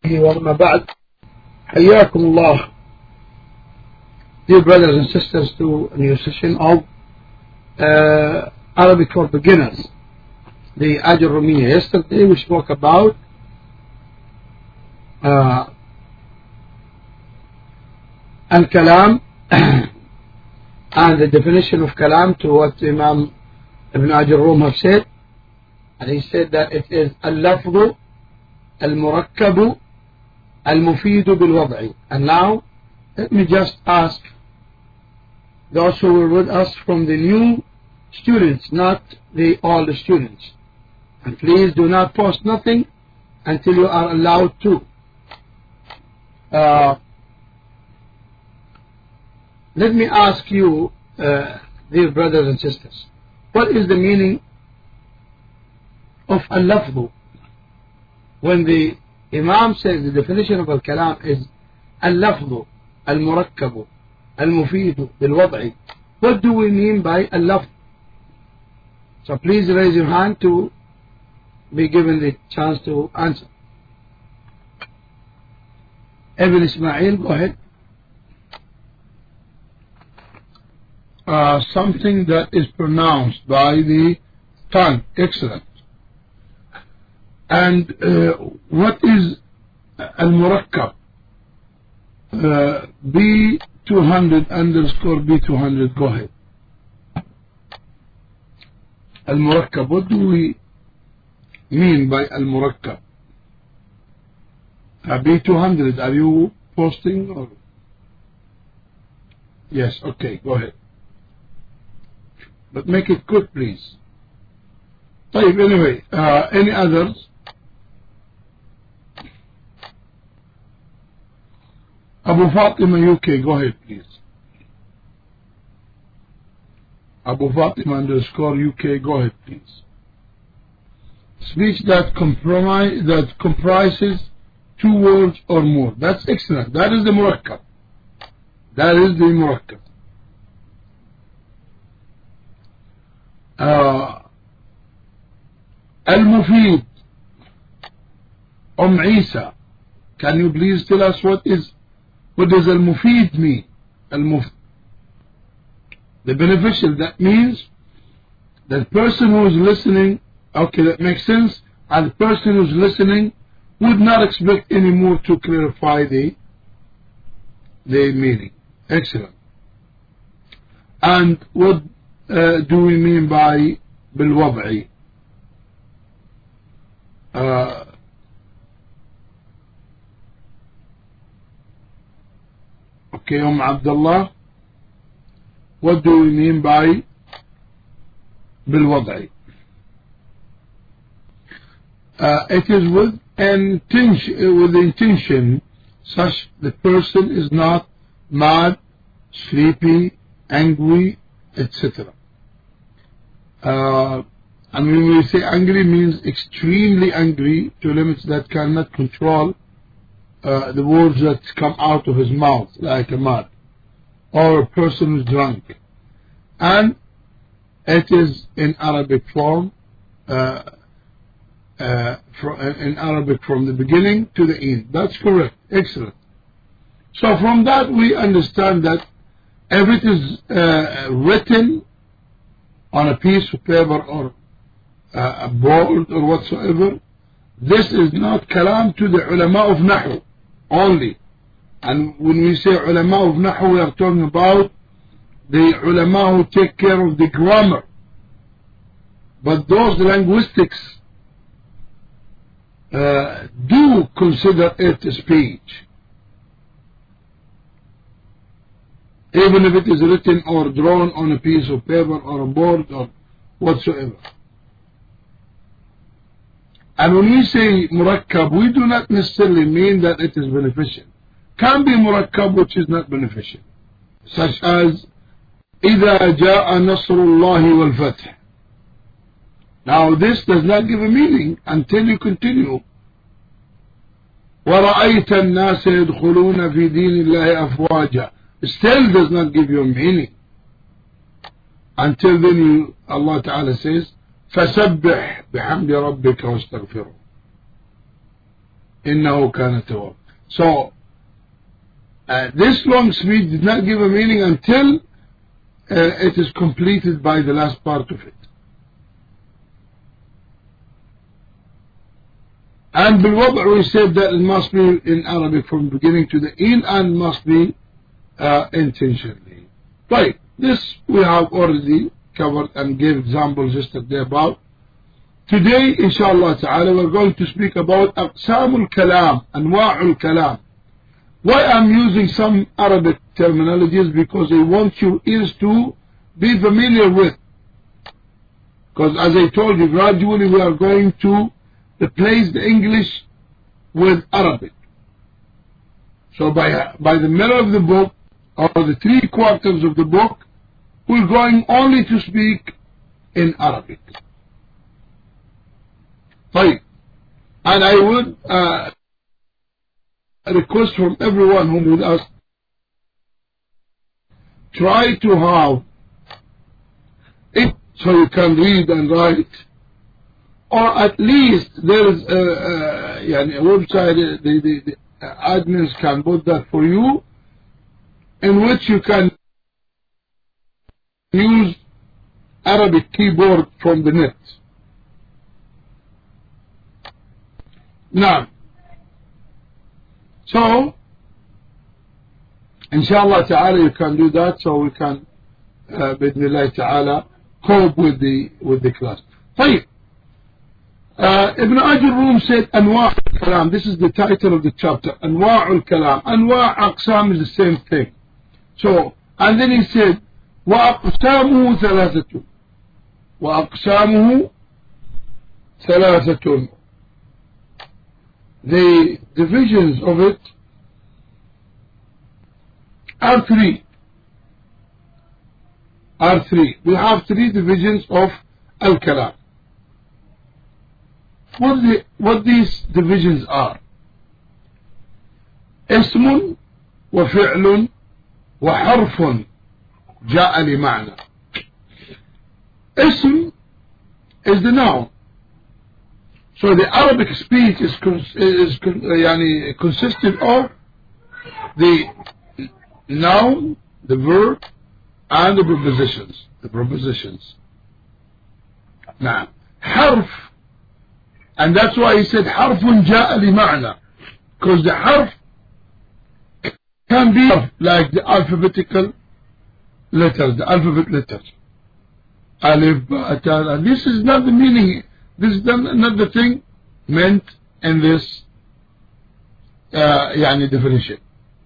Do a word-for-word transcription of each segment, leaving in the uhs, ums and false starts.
وما بعد حياكم الله. Dear brothers and sisters, to a new session of uh, Arabic for beginners, the Ajr Rumiyya. Yesterday we spoke about uh, Al-Kalam and the definition of Kalam to what Imam Ibn Ajr Rum have said, and he said that it is Al-Lafdu Al-Murakkabu Al-Mufidu Bil-Wad'i. And now let me just ask those who were with us from the new students, not the old students, and please do not post nothing until you are allowed to. Uh, let me ask you, uh, dear brothers and sisters, what is the meaning of al-lafdu? When the Imam says the definition of al-kalam is al-lafdu al-murakkabu al-mufidu bil-wad'i, what do we mean by al-lafdu? So please raise your hand to be given the chance to answer. Ibn Ismail, go ahead. Uh, something that is pronounced by the tongue. Excellent. And uh, what is al-murakkab? Uh, B two hundred underscore B two hundred, go ahead. Al-murakkab, what do we mean by al-murakkab? Uh, B two hundred, are you posting? Or? Yes, okay, go ahead. But make it quick, please. طيب, anyway, uh, any others? Abu Fatima U K, go ahead, please. Abu Fatima underscore U K, go ahead, please. Speech that compromise that comprises two words or more. That's excellent. That is the murakkab. That is the murakkab. Uh, Al-Mufid, Umm Isa, can you please tell us what is what does Al-Mufid mean? Al-Mufid, the beneficial. That means the person who is listening, okay, that makes sense, and the person who is listening would not expect any more to clarify the the meaning. Excellent. And what uh, do we mean by bil-wad'i? Uh, okay, Umm Abdullah, what do we mean by bil-wad'i? Uh, it is with intention, with intention such the person is not mad, sleepy, angry, et cetera. Uh, and when we say angry, means extremely angry to limits that cannot control uh, the words that come out of his mouth, like a mad, or a person who's drunk. And it is in Arabic form, uh, uh, in Arabic from the beginning to the end. That's correct. Excellent. So from that we understand that if it is uh, written on a piece of paper or uh, a board or whatsoever, this is not kalam to the ulama of Nahu only. And when we say ulama of Nahu, we are talking about the ulama who take care of the grammar. But those linguistics uh, do consider it speech, even if it is written or drawn on a piece of paper or a board or whatsoever. And when we say murakkab, we do not necessarily mean that it is beneficial. Can be murakkab which is not beneficial, such as إِذَا جَاءَ نَصْرُ اللَّهِ وَالْفَتْحِ. Now this does not give a meaning until you continue. وَرَأَيْتَ النَّاسَ يَدْخُلُونَ فِي دِينِ اللَّهِ أَفْوَاجًا. Still does not give you a meaning until then you, Allah Ta'ala says فَسَبِّحْ بِحَمْدِ رَبِّكَ وَاسْتَغْفِرُهُ. إنه كان تواب. So uh, this long speech did not give a meaning until uh, it is completed by the last part of it. And بالوضع we said that it must be in Arabic from the beginning to the end and must be uh, intentionally. Right, this we have already covered and gave examples yesterday about. Today, inshallah ta'ala, we're going to speak about أقسام الكلام, أنواع الكلام. Why I'm using some Arabic terminologies? Because I want your ears to be familiar with. Because as I told you, gradually we are going to replace the English with Arabic. So by, by the middle of the book, or the three quarters of the book, we're going only to speak in Arabic. Right. And I would uh, request from everyone who with us, try to have it so you can read and write, or at least there is a, a, a website, the, the, the admins can put that for you, in which you can use Arabic keyboard from the net. Now, so, inshallah ta'ala, you can do that, so we can, uh, bidnillah ta'ala, cope with the, with the class. طيب. Uh, Ibn Ajurrum said, أنواع الكلام. This is the title of the chapter. أنواع الكلام. أنواع أقسام is the same thing. So, and then he said, وأقسامه ثلاثة. وأقسامه ثلاثة. The divisions of it are three. Are three. We have three divisions of Al-Kalam. What, the, what these divisions are: اسم وفعل وحرف جاء لمعنى. اسم is the noun. So the Arabic speech is, is يعني, consisted of the noun, the verb, and the prepositions. The prepositions. Now, حرف, and that's why he said حرف جاء لمعنى, because the حرف can be like the alphabetical letters, the alphabet letters. Alif, ba, ta. This is not the meaning. This is not the thing meant in this uh, يعني definition.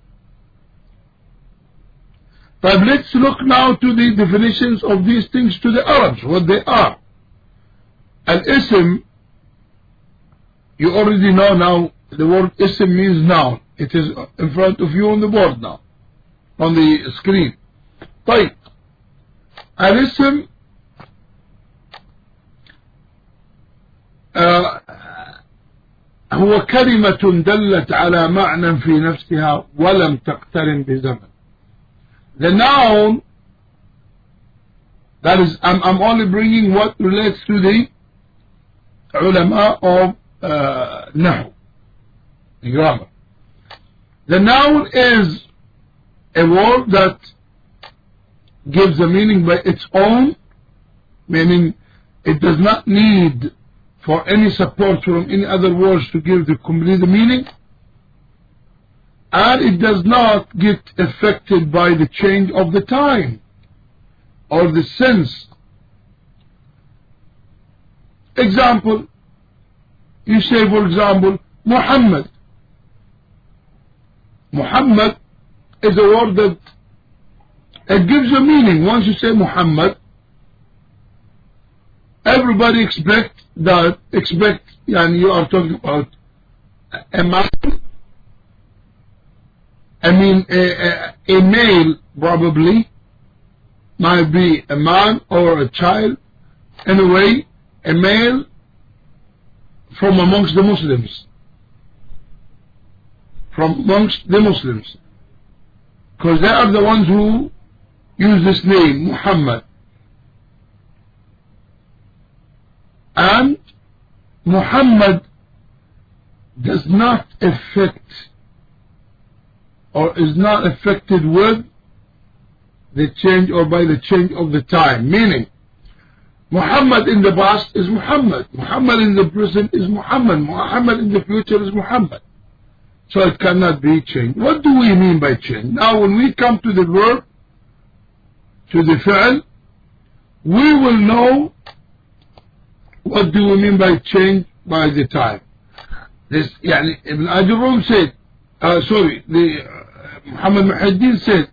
But let's look now to the definitions of these things to the Arabs, what they are. Al-ism, you already know now, the word ism means noun. It is in front of you on the board now, on the screen. طيب. Al-ism Uh, هو كلمة دلت على معنى في نفسها ولم تقترن بزمن. The noun, that is, I'm, I'm only bringing what relates to the ulama of uh, Nahu, grammar. The noun is a word that gives a meaning by its own, meaning it does not need for any support from any other words to give the complete meaning, and it does not get affected by the change of the time or the sense. Example, you say for example, Muhammad. Muhammad is a word that it gives a meaning. Once you say Muhammad, everybody expect that, expect, and you are talking about a man, I mean a, a, a male probably, might be a man or a child, anyway, a male from amongst the Muslims, from amongst the Muslims, because they are the ones who use this name, Muhammad. And Muhammad does not affect or is not affected with the change or by the change of the time. Meaning, Muhammad in the past is Muhammad. Muhammad in the present is Muhammad. Muhammad in the future is Muhammad. So it cannot be changed. What do we mean by change? Now when we come to the verb, to the fi'l, we will know what do we mean by change by the time. This, يعني, Ibn Ajurrum said, uh, sorry, the uh, Muhammad Muhyiddin said,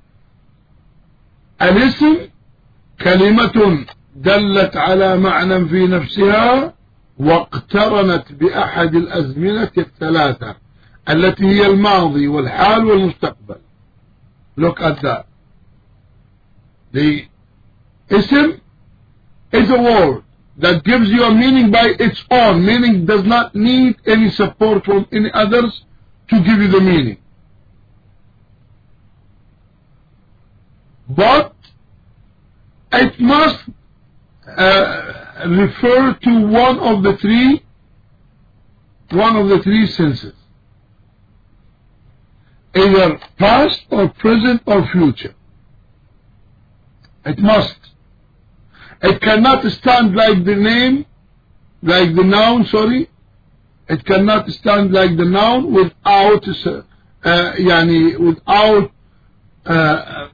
الاسم كلمة دلت على معنى في نفسها واقترنت بأحد الأزمنة الثلاثة التي هي الماضي والحال والمستقبل. Look at that. The ism is a word that gives you a meaning by its own, meaning does not need any support from any others to give you the meaning. But it must uh, refer to one of the three, one of the three senses, either past or present or future. It must. It cannot stand like the name, like the noun, sorry. It cannot stand like the noun without, uh, yani, without uh,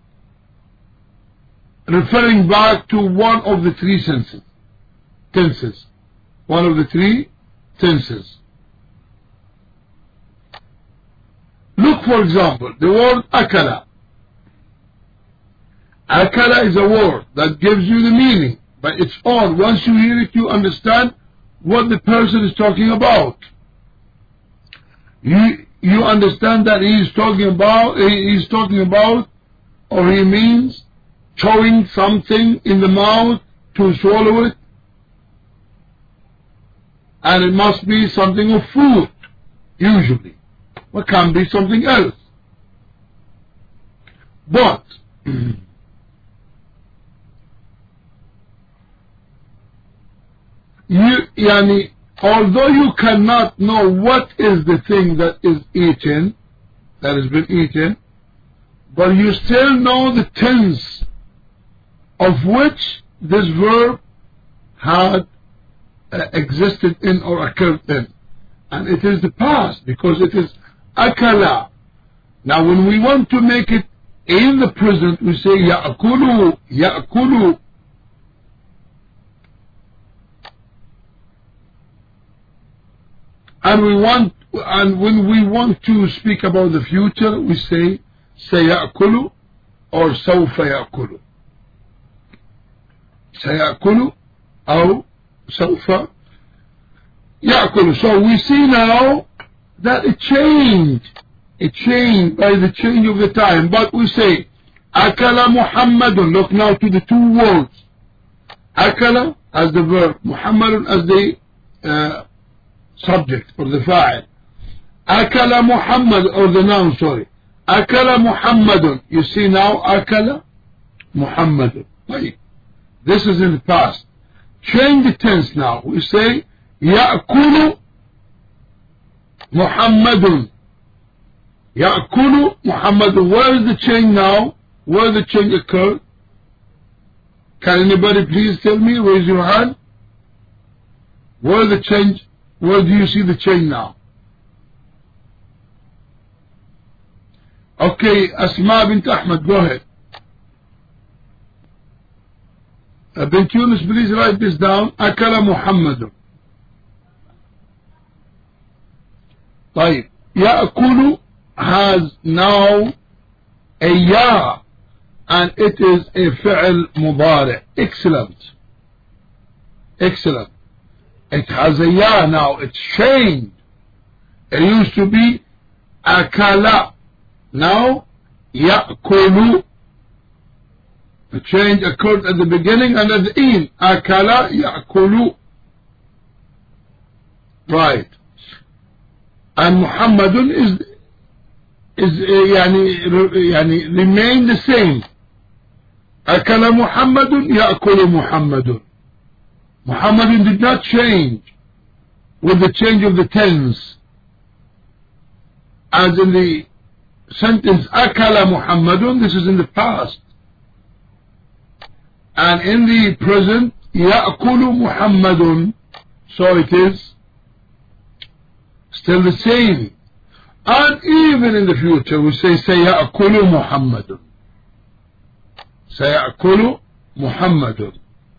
referring back to one of the three senses, tenses. One of the three tenses. Look, for example, the word akala. Akala is a word that gives you the meaning by its own. Once you hear it, you understand what the person is talking about. You you understand that he is talking about he is talking about or he means chewing something in the mouth to swallow it, and it must be something of food usually. It can be something else. But You, yani, although you cannot know what is the thing that is eaten, that has been eaten, but you still know the tense of which this verb had uh, existed in or occurred in. And it is the past, because it is akala. Now when we want to make it in the present, we say ya'kulu, ya'kulu. And we want, and when we want to speak about the future, we say sayakulu or sawfa yakulu. Sayakulu or sawfa yakulu. So we see now that it changed. It changed by the change of the time. But we say akala Muhammadun. Look now to the two words. Akala as the verb, Muhammadun as the uh, subject or the fa'il. Akala Muhammad, or the noun, sorry. Akala Muhammadun. You see now, Akala Muhammadun. Right. This is in the past. Change the tense now. We say Ya'kulu Muhammadun. Ya'kulu Muhammadun. Where is the change now? Where the change occurred? Can anybody please tell me? Raise your hand. Where the change? Where do you see the change now? Okay, Asma bint Ahmad, go ahead. Uh, Bint Yunus, please write this down. Akala Muhammadun. طيب. Ya'kulu has now a ya, and it is a fi'l mudari. Excellent. Excellent. It has a ya now. It's changed. It used to be akala. Now ya'kulu. The change occurred at the beginning and at the end. Akala ya'kulu. Right. And Muhammadun is is uh, yani, yani, remain the same. Akala Muhammadun ya'kulu Muhammadun. Muhammadun did not change with the change of the tense. as in the sentence akala Muhammadun, this is in the past. And in the present, ya'kulu Muhammadun, so it is still the same. And even in the future, we say sayakulu Muhammadun. Sayakulu Muhammadun.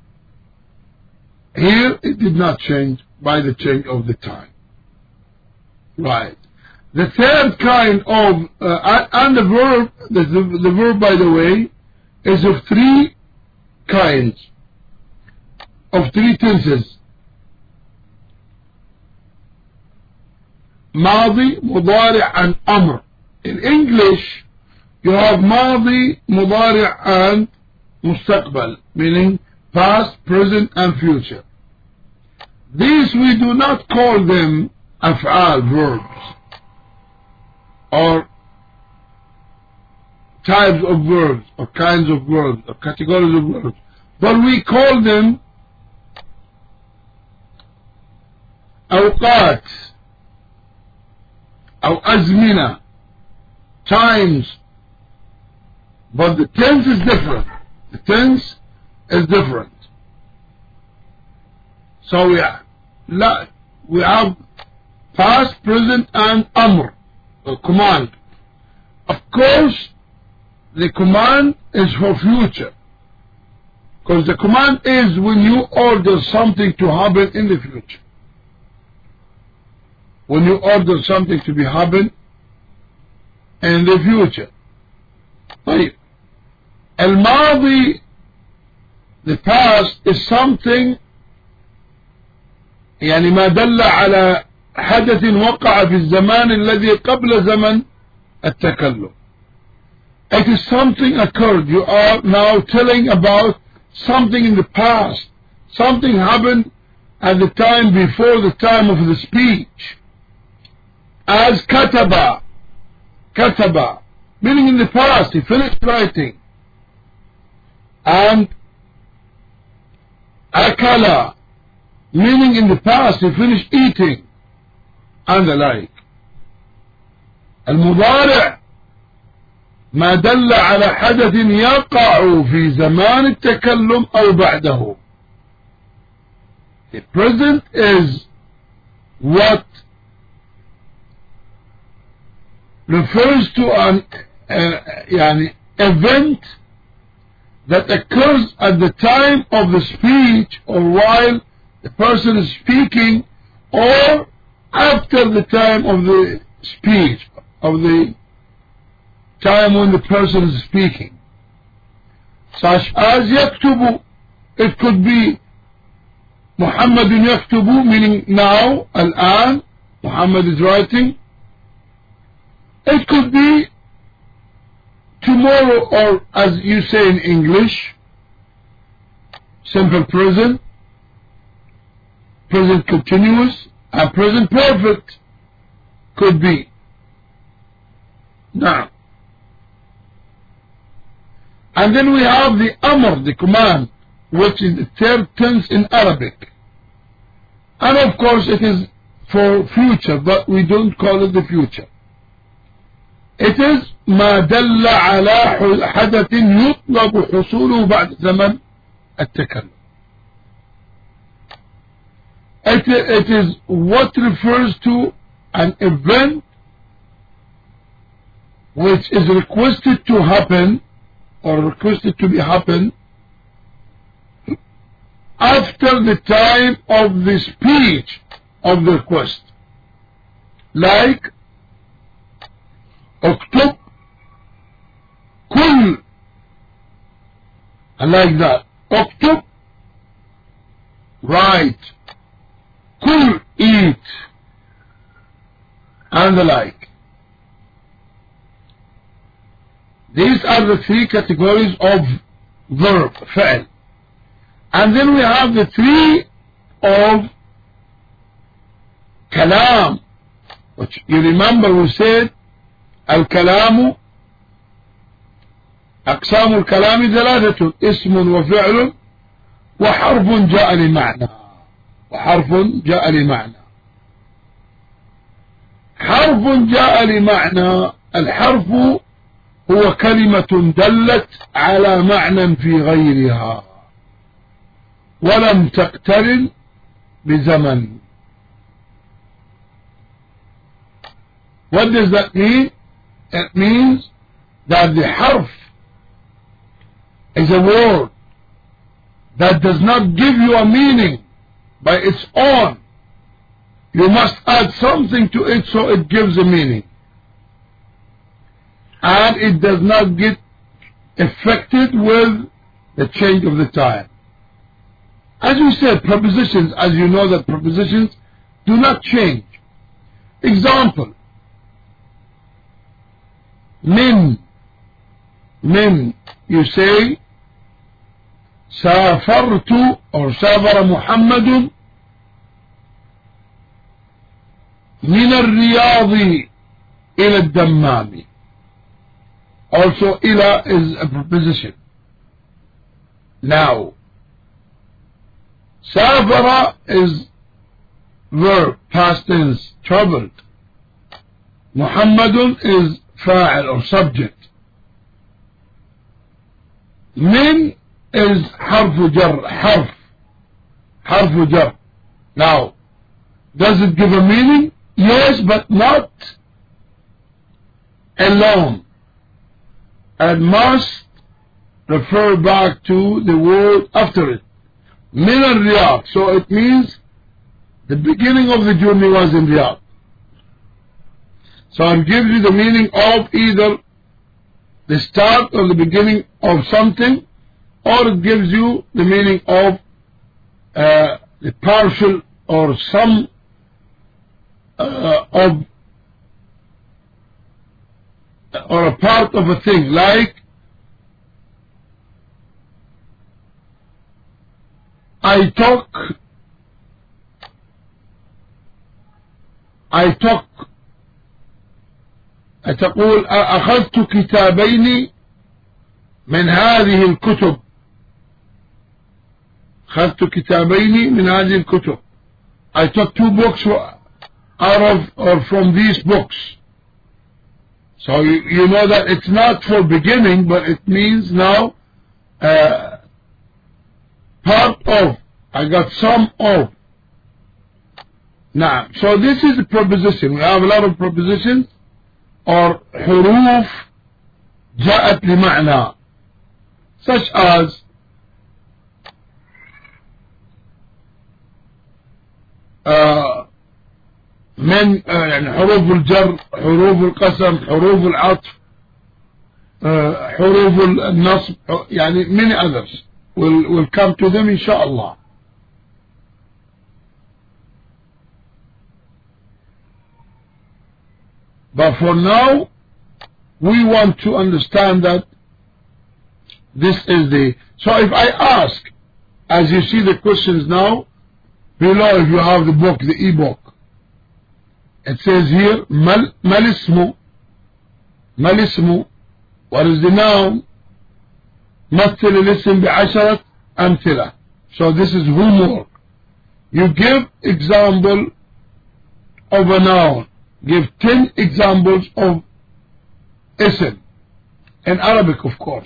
Here it did not change by the change of the time. Right. The third kind of, uh, and the verb, the, the, the verb by the way, is of three kinds, of three tenses. Madi, Mudari' and Amr. In English, you have Madi, Mudari' and Mustaqbal, meaning past, present and future. These we do not call them af'al, verbs, or types of verbs, or kinds of verbs, or categories of verbs, but we call them awqat, or azmina, times, but the tense is different. The tense is different. So we have, we have past, present and amr, a command. Of course, the command is for future, because the command is when you order something to happen in the future. When you order something to be happen in the future. طيب. الماضي, the past, is something يعني ما دل على حدث وقع في الزمان الذي قبل زمن التكلم. It is something occurred. You are now telling about something in the past. Something happened at the time before the time of the speech. As kataba, kataba, meaning in the past, he finished writing. And akala, meaning in the past, he finished eating. And the like. المضارع ما دل على حدث يقع في زمان التكلم أو بعده. The present is what refers to an uh, يعني event that occurs at the time of the speech, or while the person is speaking, or after the time of the speech, of the time when the person is speaking. Such as yaktubu, it could be Muhammadun yaktubu, meaning now, al-an, Muhammad is writing. It could be tomorrow, or as you say in English, simple present, present continuous, and present perfect could be. Now, and then we have the amr, the command, which is the third tense in Arabic. And of course it is for future, but we don't call it the future. It is ما دل على حدث يطلب حصوله بعد زمن التكلم. It, it is what refers to an event which is requested to happen, or requested to be happen, after the time of the speech of the request. Like اكتب كل, like that. اكتب, write. كل, eat, and the like. These are the three categories of verb, فعل. And then we have the three of kalam, which you remember we said الكلام أقسام الكلام ثلاثة: اسم وفعل وحرف جاء لمعنى. وحرف جاء لمعنى. حرف جاء لمعنى. الحرف هو كلمة دلت على معنى في غيرها ولم تقترن بزمن. What does that mean? It means that the harf is a word that does not give you a meaning by its own. You must add something to it so it gives a meaning. And it does not get affected with the change of the time. As we said, prepositions, as you know that prepositions do not change. Example, min, min, you say, سافرت or سافر محمد من الرياض إلى الدمام. Also, إلى is a preposition. Now, سافر is verb, past tense, traveled. محمد is فاعل or subject. من is حرف جر, حرف, حرف جر. Now, does it give a meaning? Yes, but not alone. It must refer back to the word after it. Min al-Riyadh. So it means the beginning of the journey was in Riyadh. So it gives you the meaning of either the start or the beginning of something, or it gives you the meaning of uh, the partial or some uh, of or a part of a thing, like I took I took تقول أخذت كتابين من هذه الكتب. أخذت كتابين من هذه الكتب. I took two books out of or from these books. So you, you know that it's not for beginning, but it means now uh, part of. I got some of. Now, so this is a preposition. We have a lot of prepositions or حروف جاءت لمعنى, such as uh, من uh, يعني حروف الجر, حروف القسم, حروف العطف, uh, حروف النصب, يعني many others. We'll, we'll come to them inshallah. But for now, we want to understand that this is the... So if I ask, as you see the questions now, below if you have the book, the e-book, it says here, mal, malismu, malismu, what is the noun? مثل الاسم بعشرة أمثلة. So this is homework. You give example of a noun. Give ten examples of ism. In Arabic, of course.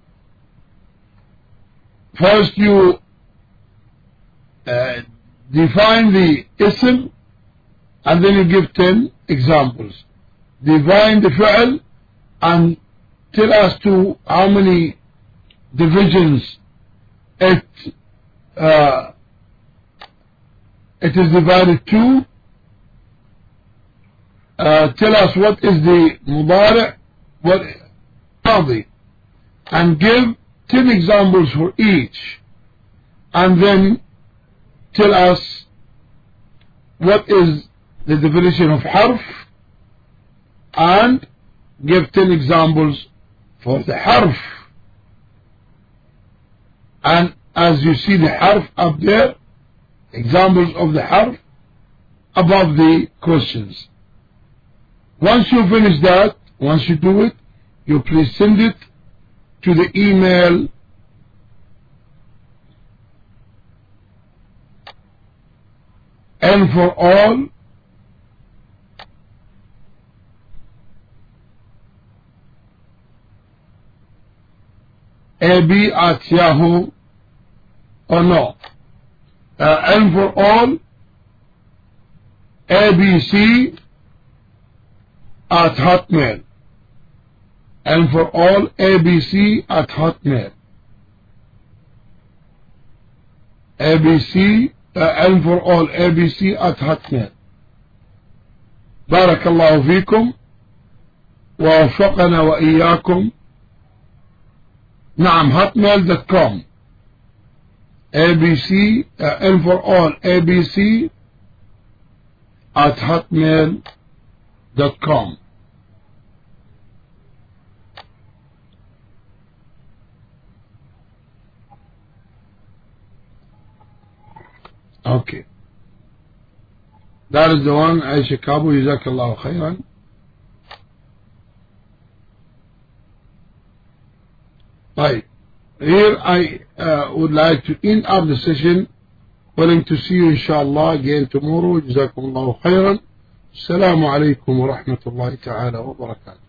First you uh, define the ism, and then you give ten examples. Define the fi'l and tell us to how many divisions it uh, it is divided to. Uh, tell us what is the mudari', what madi, and give ten examples for each, and then tell us what is the definition of harf, and give ten examples for the harf. And as you see the harf up there, examples of the harf above the questions. Once you finish that, once you do it, you please send it to the email N for all ab at Yahoo, or no, uh, M for all, abc at Hotmail. M for all, abc at Hotmail. abc, uh, M for all, abc at Hotmail. بارك الله فيكم ووفقنا وإياكم. نعم, hotmail dot com. abc, uh, M for all, abc at hotmail dot com. Okay. That is the one, Aisha Kabu, Jazakallahu khairan. Right. Here I uh, would like to end up the session. Willing to see you inshallah again tomorrow. Jazakumullahu khairan. Assalamu alaikum wa rahmatullahi ta'ala wa barakatuh.